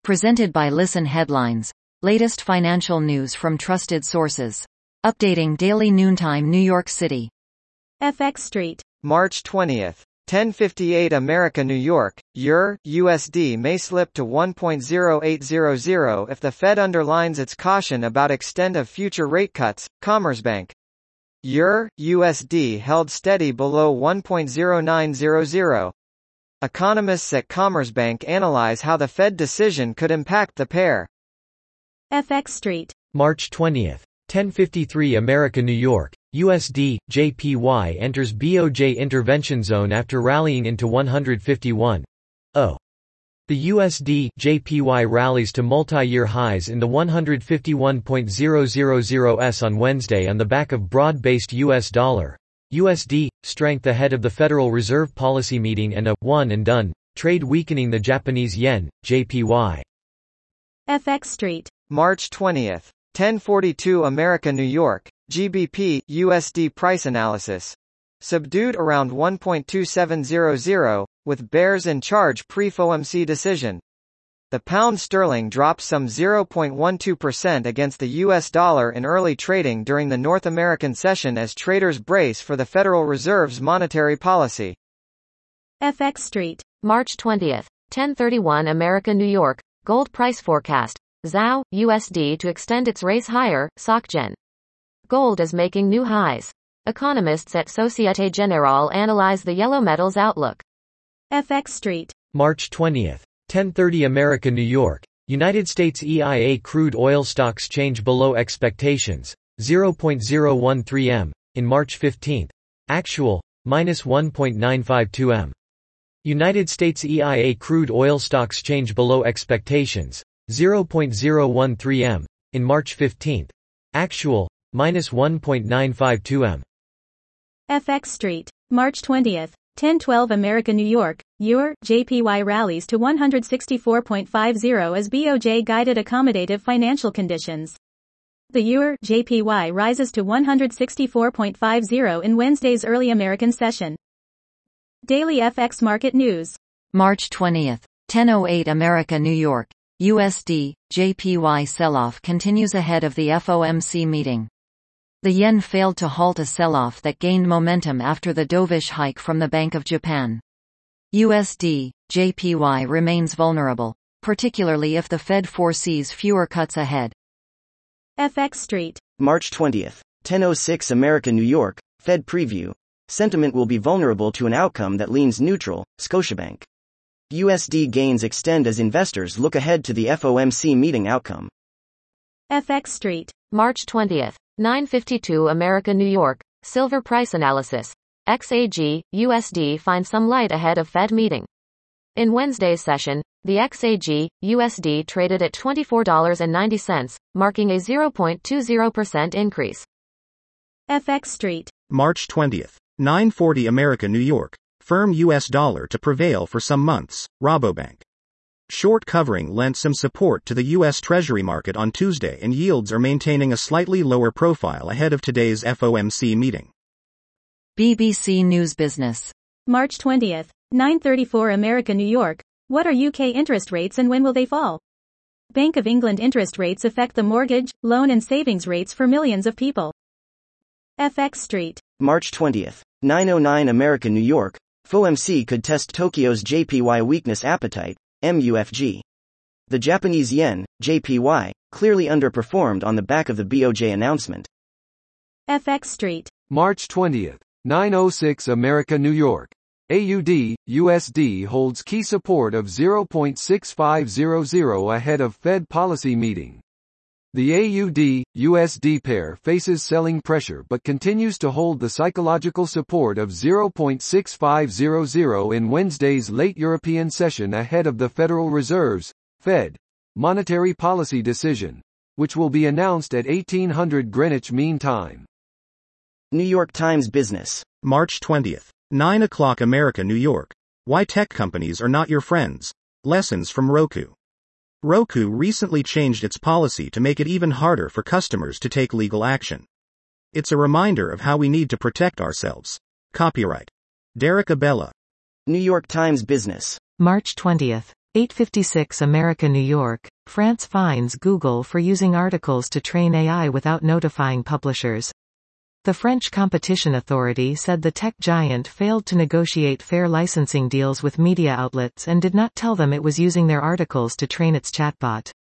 Presented by Listen Headlines. Latest financial news from trusted sources. Updating daily noontime New York City. FX Street. March 20th. 10:58 America New York, EUR, USD may slip to 1.0800 if the Fed underlines its caution about extent of future rate cuts, Commerzbank. EUR, USD held steady below 1.0900. Economists at Commerzbank analyze how the Fed decision could impact the pair. FX Street. March 20th. 10:53 America New York, USD, JPY enters BOJ intervention zone after rallying into 151.0. The USD, JPY rallies to multi-year highs in the 151.000s on Wednesday on the back of broad-based US dollar, USD, strength ahead of the Federal Reserve policy meeting and a one and done trade weakening the Japanese yen, JPY. FX Street. March 20th. 10:42 America New York, GBP, USD price analysis. Subdued around 1.2700, with bears in charge pre-FOMC decision. The pound sterling dropped some 0.12% against the US dollar in early trading during the North American session as traders brace for the Federal Reserve's monetary policy. FX Street. March 20th, 10:31 America New York, gold price forecast. ZAO, USD to extend its race higher, SocGen. Gold is making new highs. Economists at Societe Generale analyze the yellow metals outlook. FX Street. March 20th. 10:30 America New York, United States EIA crude oil stocks change below expectations, 0.013 m, in March 15th. Actual, minus 1.952 m. United States EIA crude oil stocks change below expectations, 0.013 m, in March 15th. Actual, minus 1.952 m. FX Street. March 20th. 10:12 America New York, EUR, JPY rallies to 164.50 as BOJ guided accommodative financial conditions. The EUR, JPY rises to 164.50 in Wednesday's early American session. Daily FX market news. March 20th. 10:08 America New York, USD, JPY sell-off continues ahead of the FOMC meeting. The yen failed to halt a sell-off that gained momentum after the dovish hike from the Bank of Japan. USD, JPY remains vulnerable, particularly if the Fed foresees fewer cuts ahead. FX Street. March 20th. 10:06 America New York, Fed preview. Sentiment will be vulnerable to an outcome that leans neutral, Scotiabank. USD gains extend as investors look ahead to the FOMC meeting outcome. FX Street. March 20th, 9:52 America New York, silver price analysis. XAG, USD finds some light ahead of Fed meeting. In Wednesday's session, the XAG, USD traded at $24.90, marking a 0.20% increase. FX Street. March 20th. 9:40 America New York, firm US dollar to prevail for some months, Rabobank. Short covering lent some support to the U.S. Treasury market on Tuesday and yields are maintaining a slightly lower profile ahead of today's FOMC meeting. BBC News Business. March 20th. 9:34 America New York, what are UK interest rates and when will they fall? Bank of England interest rates affect the mortgage, loan and savings rates for millions of people. FX Street. March 20th. 9:09 America New York, FOMC could test Tokyo's JPY weakness appetite, MUFG. The Japanese yen, JPY, clearly underperformed on the back of the BOJ announcement. FX Street. March 20th. 9:06 America New York, AUD, USD holds key support of 0.6500 ahead of Fed policy meeting. The AUD-USD pair faces selling pressure but continues to hold the psychological support of 0.6500 in Wednesday's late European session ahead of the Federal Reserve's, Fed, monetary policy decision, which will be announced at 1800 Greenwich Mean Time. New York Times Business. March 20th. 9 o'clock America New York, why tech companies are not your friends. Lessons from Roku. Roku recently changed its policy to make it even harder for customers to take legal action. It's a reminder of how we need to protect ourselves. Copyright Derek Abella. New York Times Business. March 20th. 8:56 America New York, France fines Google for using articles to train AI without notifying publishers. The French Competition Authority said the tech giant failed to negotiate fair licensing deals with media outlets and did not tell them it was using their articles to train its chatbot.